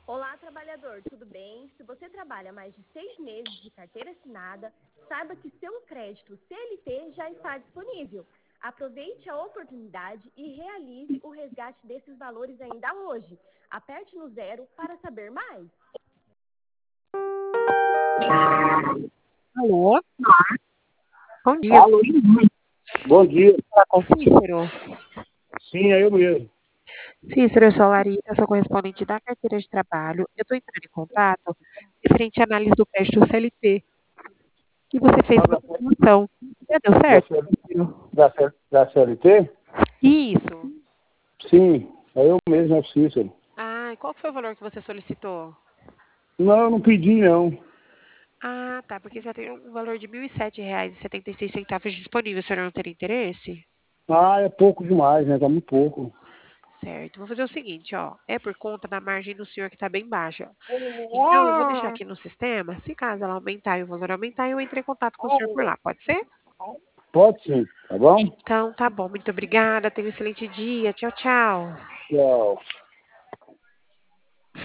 Olá, trabalhador, tudo bem? Se você trabalha mais de 6 meses de carteira assinada, saiba que seu crédito CLT já está disponível. Aproveite a oportunidade e realize o resgate desses valores ainda hoje. Aperte no 0 para saber mais. Alô? Bom dia. Alô, bom dia. Fala com o Cícero. Sim, é eu mesmo. Cícero, eu sou a Larissa, sou correspondente da carteira de trabalho. Eu estou entrando em contato referente à análise do crédito CLT que você fez uma reclamação. Já deu certo, Cícero? Da CLT? Isso. Sim, é eu mesmo, é o Cícero. Ah, e qual que foi o valor que você solicitou? Não, eu não pedi, não. Ah, tá, porque já tem um valor de R$ 1.007,76 disponível. O senhor não teria interesse? Ah, é pouco demais, né? Tá muito pouco. Certo. Vou fazer o seguinte, ó. É por conta da margem do senhor que está bem baixa. Então, eu vou deixar aqui no sistema. Se caso ela aumentar e o valor aumentar, eu entro em contato com o senhor por lá. Pode ser? Pode sim, tá bom? Então, tá bom. Muito obrigada. Tenha um excelente dia. Tchau, tchau. Tchau.